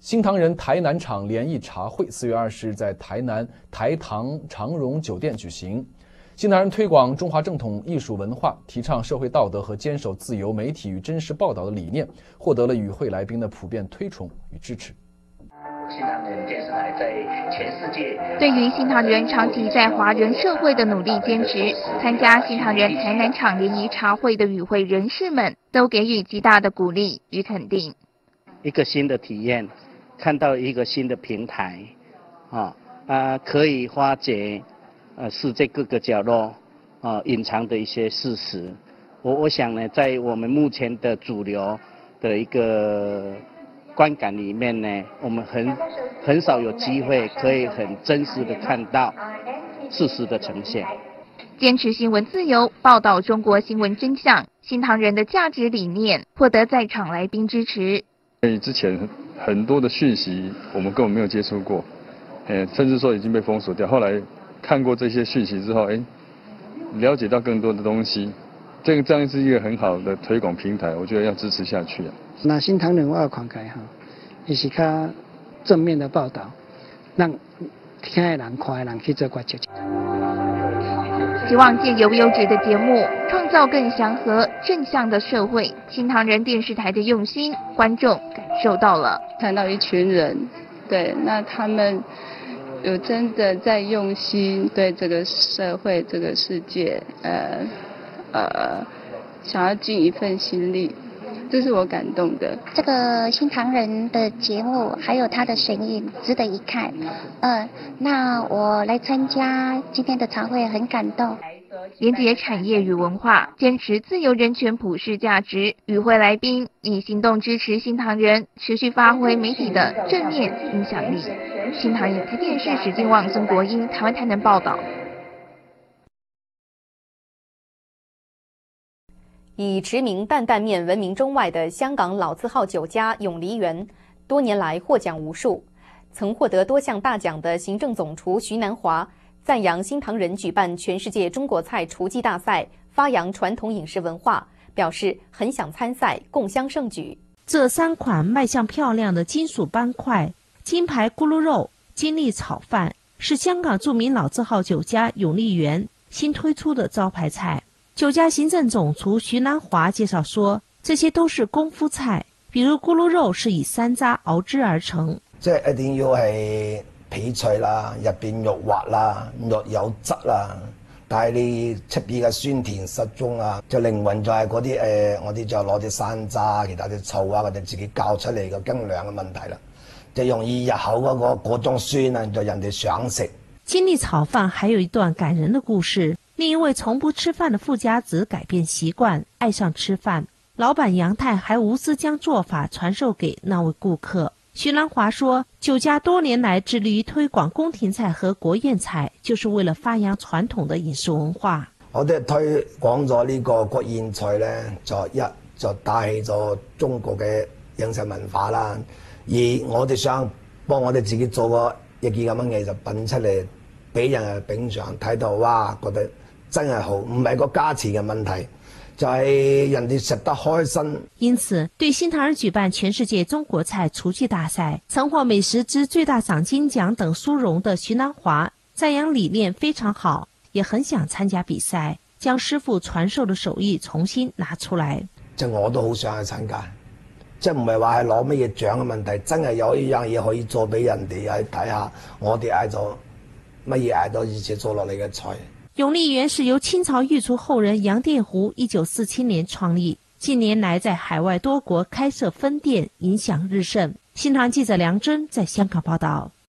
新唐人台南场联谊茶会4月20日在台南台糖长荣酒店举行。新唐人推广中华正统艺术文化，提倡社会道德和坚守自由媒体与真实报道的理念，获得了与会来宾的普遍推崇与支持。 新唐人电视台在全世界对于新唐人长期在华人社会的努力坚持，参加新唐人台南场联谊茶会的与会人士们都给予极大的鼓励与肯定。 一个新的体验，看到一个新的平台，可以化解世界各个角落隐藏的一些事实。我想呢，在我们目前的主流的一个观感里面呢，我们很少有机会可以很真实的看到事实的呈现。 坚持新闻自由，报道中国新闻真相，新唐人的价值理念获得在场来宾支持。 之前很多的讯息我们根本没有接触过，甚至说已经被封锁掉。后来看过这些讯息之后，了解到更多的东西，这样是一个很好的推广平台，我觉得要支持下去。 那新唐人我要慷慨也是较正面的报道，让听的人看的人去做决定。 希望借由优质的节目，创造更祥和正向的社会。新唐人电视台的用心，观众感受到了。 看到一群人，对，那他们有真的在用心对这个社会、这个世界，想要尽一份心力，这是我感动的。 这个新唐人的节目还有他的声音值得一看。那我来参加今天的茶会很感动。 连结产业与文化，坚持自由人权普世价值。与会来宾以行动支持新唐人，持续发挥媒体的正面影响力。新唐影视电视史金旺、孙国英，台湾台南报道。 以驰名担担面闻名中外的香港老字号酒家永梨园，多年来获奖无数，曾获得多项大奖的行政总厨徐南华赞扬新唐人举办全世界中国菜厨技大赛，发扬传统饮食文化，表示很想参赛，共襄盛举。 这3款卖相漂亮的金属斑块，金牌咕噜肉、金利炒饭，是香港著名老字号酒家永利园新推出的招牌菜。酒家行政总厨徐南华介绍说，这些都是功夫菜，比如咕噜肉是以山楂熬制而成， 即係一定要係皮脆啦，入邊肉滑啦，肉有質啦，但係你出邊嘅酸甜適中啊，就靈魂就係嗰啲我哋就攞啲山楂，其他啲醋啊，我哋自己教出嚟嘅斤兩嘅問題啦，就容易入口嗰種酸啊，就人哋想食。 金利炒飯還有一段感人的故事。另一位從不吃飯的富家子改變習慣，愛上吃飯。老闆楊太還無私將做法傳授給那位顧客。徐南華說，酒家多年來致力於推廣宮廷菜和國宴菜，就是為了發揚傳統的飲食文化。 我哋推廣咗呢個國宴菜呢，就帶起咗中國嘅飲食文化啦。而我哋想幫我哋自己做個一件咁樣嘅藝術品出嚟，俾人品嚐，睇到哇，覺得真係好，唔係個價錢嘅問題，就係人哋食得開心。 因此，對新唐人舉辦全世界中國菜廚技大賽，曾獲美食之最大賞金獎等殊榮的徐南華，讚揚理念非常好，也很想參加比賽，將師傅傳授的手藝重新拿出來。 即我都好想去參加，即唔係話係攞乜嘢獎嘅問題，真係有一樣嘢可以做俾人哋去睇下，我哋嗌做乜嘢嗌到以前做落嚟嘅菜。 永利園是由清朝御廚後人楊殿湖1947年創立，近年來在海外多國開設分店，影響日盛。新唐記者梁真在香港報道。